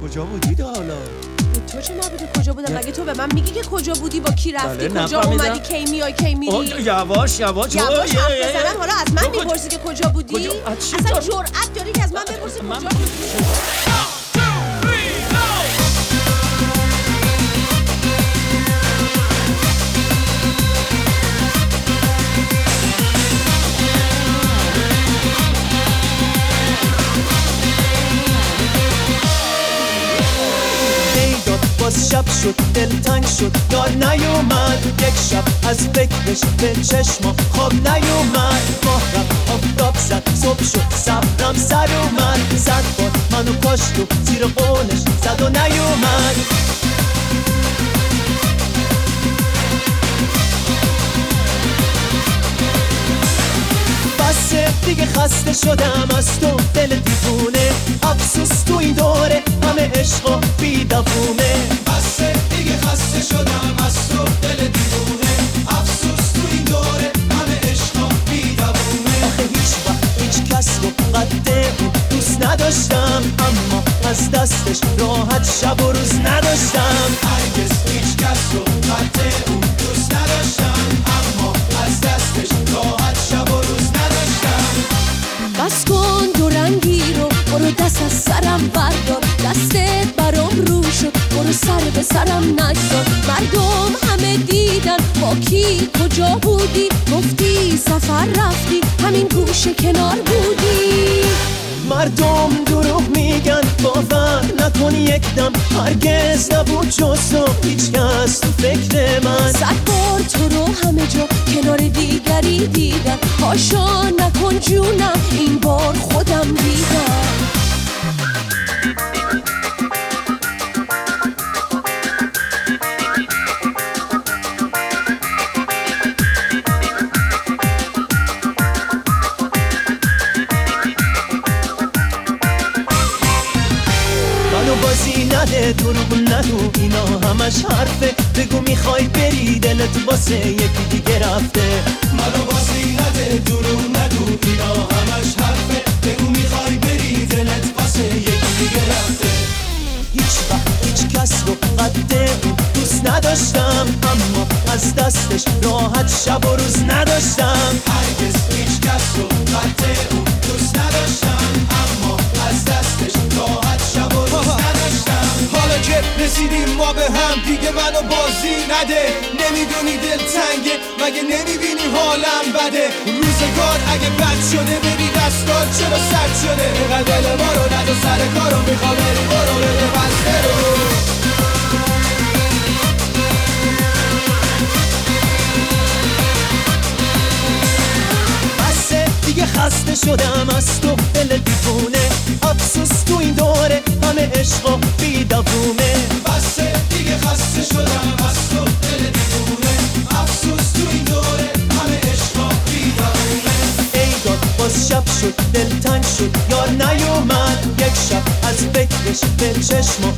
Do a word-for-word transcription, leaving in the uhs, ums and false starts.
کجا بودی تا حالا؟ تو چه مربوطه کجا بودم؟ مگه تو به من میگی که کجا بودی، با کی رفتی، بله، کجا نفهمیدم. اومدی، کی میای کی میری؟ یواش یواش یواش حرف بزنم. حالا از من تو کجا- میپرسی که کجا بودی؟ کجا؟ از چی اصلا تو- جرأت داری که از من بپرسی من- کجا بودی؟ باز شب شد دلتنگ شد یار نیومد، یک شب از فکرش به چشما خواب نیومد. ماه رفت آفتاب زد صبح شد صبرم سر اومد، صد بار منو کاشت و زیر قولش زد و نیومد. بسه دیگه خسته شدم از تو دل دیوونه، افسوس تو این دوره همه عشق و بیدفونه. بسه دیگه خسته شدم از تو دل دیوونه، افسوس تو این دوره همه عشق و بیدفونه. آخه هیچ وقت هیچ کس رو قد اون دوست نداشتم، اما از دستش راحت شب و روز نداشتم. هرگز هیچ کس رو قد اون دوست نداشتم، اما از دستش راحت شب و روز نداشتم. بس کن دو رنگی رو، برو دست از سرم بردار، دستت برام رو شد، برو سر به سرم نگذار. مردم همه دیدن با کی کجا بودی، گفتی سفر رفتی همین گوشه کنار بودی. مردم دروغ میگن باور نکن یک دم، هرگز نبود جز تو هیچ کس تو فکر من. صد بار تو رو همه جا کنار دیگری دیدم، هاشا نکن جونم این بار خودم دیدم. منو بازی نده دروغ نگو اینا همش حرفه، بگو میخوای بری دلت واسه یکی دیگه رفته. منو بازی نده دروغ نگو اینا همش حرفه، بگو میخوای بری دلت واسه یکی دیگه رفته. هیچ وقت هیچ کس رو قد اون دوست نداشتم، اما از دستش راحت شب و روز نداشتم. هرگز هیچ کس رو قد اون دوست نداشتم، اما از دستش راحت شب و روز نداشتم. حالا که رسیدیم ما به هم دیگه منو بازی نده، نمیدونی دل تنگه مگه نمیبینی حالم بده. روزگار اگه بد شده ببین دستات چرا سرد شده، اینقدر دل ما رو ندو سر کارو میخوام بری برو بده بسته رو. بسه دیگه خسته شدم از تو دل دیوونه، افسوس تو این دوره همه عشق و بیدفونه. بسه دیگه خسته شدم از تو دل دیوونه، افسوس تو این دوره همه عشق و بیدفونه. ای داد باز شب شد دلتنگ شد یار نیومد، یک شب از فکرش به چشما